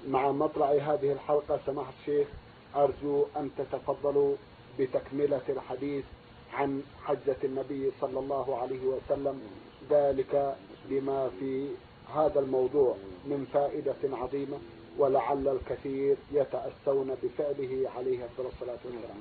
مع مطلع هذه الحلقة سماحة الشيخ أرجو أن تتفضلوا بتكملة الحديث عن حجة النبي صلى الله عليه وسلم، ذلك لما في هذا الموضوع من فائدة عظيمة، ولعل الكثير يتأسون بفعله عليه أفضل الصلاة والسلام.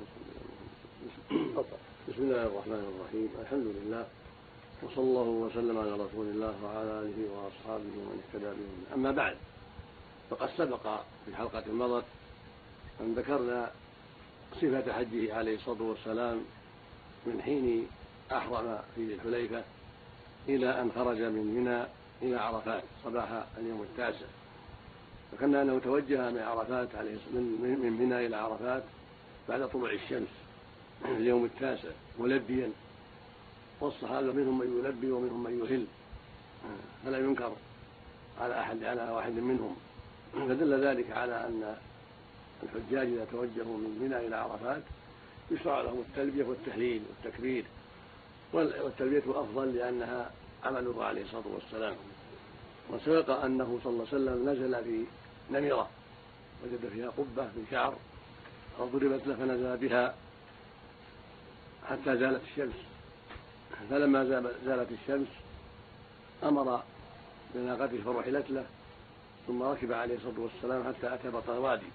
بسم الله الرحمن الرحيم. الحمد لله وصلى الله وسلم على رسول الله وعلى آله وأصحابه ومن اهتدى بهم. أما بعد، فقد سبق في الحلقة مضت أن ذكرنا صفة حجه عليه الصلاة والسلام من حين أحرم في الحليفة إلى أن خرج من منى إلى عرفات صباح اليوم التاسع. فكان أنه توجه من عرفات من منى إلى عرفات بعد طلوع الشمس في اليوم التاسع ملبيا، والصحابة منهم من يلبي ومنهم من يهل، فلا ينكر على واحد منهم. فدل ذلك على أن الحجاج إذا توجهوا من منى إلى عرفات يشرع لهم التلبية والتهليل والتكبير، والتلبية أفضل لأنها عمله عليه الصلاة والسلام. وسبق أنه صلى الله عليه وسلم نزل في نمرة وجد فيها قبة من شعر فضربت له فنزل بها حتى زالت الشمس، فلما زالت الشمس أمر بناقته فرحلت له، ثم ركب عليه الصلاة والسلام حتى أتى بطن وادي،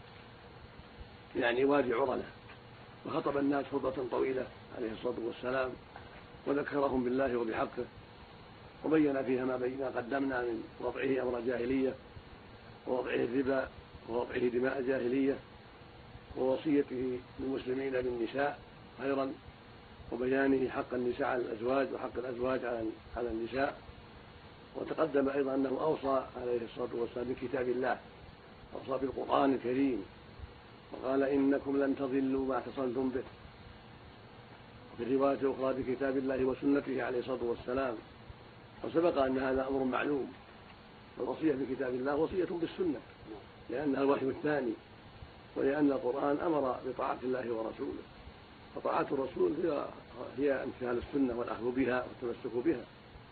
يعني وادي عرنة، وخطب الناس خطبة طويلة عليه الصلاة والسلام وذكرهم بالله وبحقه، وبين فيها ما قدمنا من وضعه أمر جاهلية ووضعه الربا ووضعه دماء جاهلية ووصيته للمسلمين بالنساء خيرا، وبيانه حق النساء على الأزواج وحق الأزواج على النساء. وتقدم أيضا أنه أوصى عليه الصلاة والسلام بكتاب الله، أوصى بالقرآن الكريم وقال إنكم لن تضلوا ما اعتصمتم به، وفي رواية أخرى بكتاب الله وسنته عليه الصلاة والسلام. وسبق أن هذا أمر معلوم، والوصية بكتاب الله وصية بالسنة لأنها الوحي الثاني، ولأن القرآن أمر بطاعة الله ورسوله، فطاعة الرسول هي امتثال السنة والأخذ بها والتمسك بها.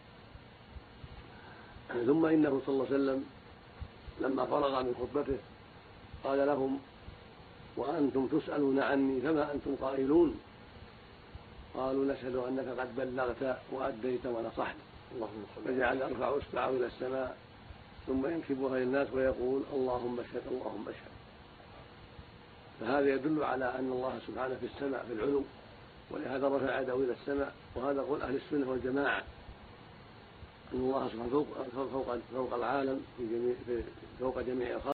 ثم إنه صلى الله عليه وسلم لما فرغ من خطبته قال لهم: وأنتم تسألون عني فما أنتم قائلون؟ قالوا: نشهد أنك قد بلغت وأديت ونصحت. فجعل يرفع إصبعه إلى السماء ثم ينكبها للناس ويقول: اللهم اشهد اللهم اشهد. فهذا يدل على أن الله سبحانه في السماء في العلو، ولهذا رفع يده إلى السماء. وهذا قول أهل السنة والجماعة أن الله سبحانه فوق العالم فوق جميع الخلق،